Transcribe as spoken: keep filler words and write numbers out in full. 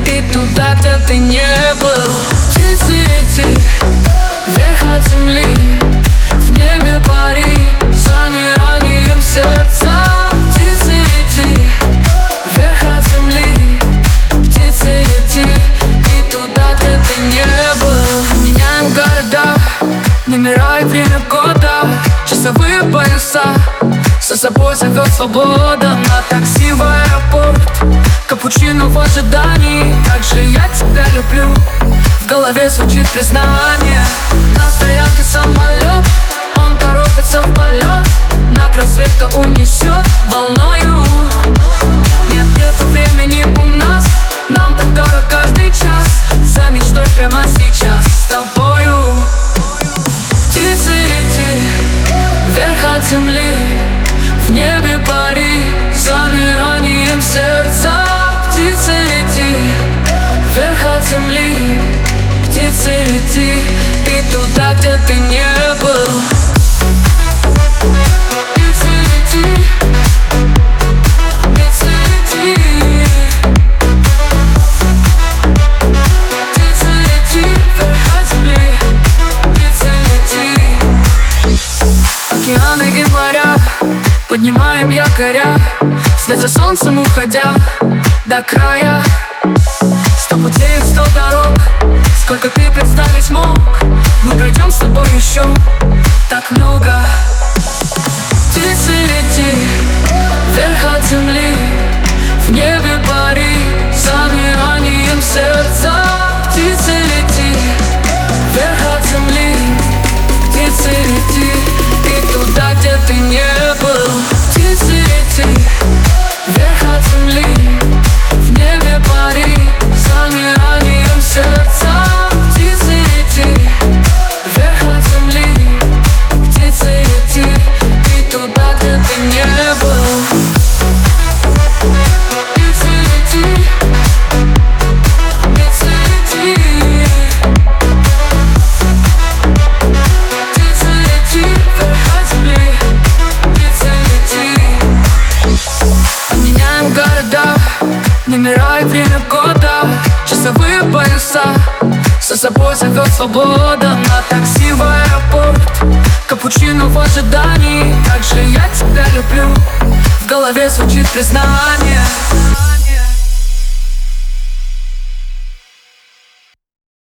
и туда, где ты не был. Птицы лети вверх от земли, в небе пари замиранием сердца. Птицы лети вверх от земли, птицы лети и туда, где ты не был. Меняем города, номера и время года, часовые пояса, за собой зовет свобода. На такси в аэропорт, капучино в ожидании. Как же я тебя люблю, в голове звучит признание. На стоянке самолет, он торопится в полет, над рассветом унесет волною. Нет, нету времени у нас, нам так дорог каждый час. За мечтой прямо сейчас с тобою. Птицы лети вверх от земли, в небе пари замиранием сердца. Птицы лети вверх от земли, птицы лети и туда, где ты не был. Птицы лети, птицы лети, птицы лети вверх от земли, птицы лети. Океаны и моря, поднимаем якоря, вслед за солнцем уходя до края. Сто путей, сто дорог, сколько ты представить мог. Мы пройдем с тобой еще так много. Птицы лети вверх от земли, в небе пари замиранием сердца. Птицы лети вверх от земли, птицы лети и туда, где ты не был. Птицы лети вверх от земли, в небе пари замиранием сердца. Птицы лети вверх от земли, птицы лети и туда, где ты не был. Птицы лети, птицы лети, птицы лети вверх от земли, птицы лети. Меняем города, номера и время года, часовые пояса, за собой зовет свобода. На такси в аэропорт, капучино в ожидании. Как же я тебя люблю, в голове звучит признание.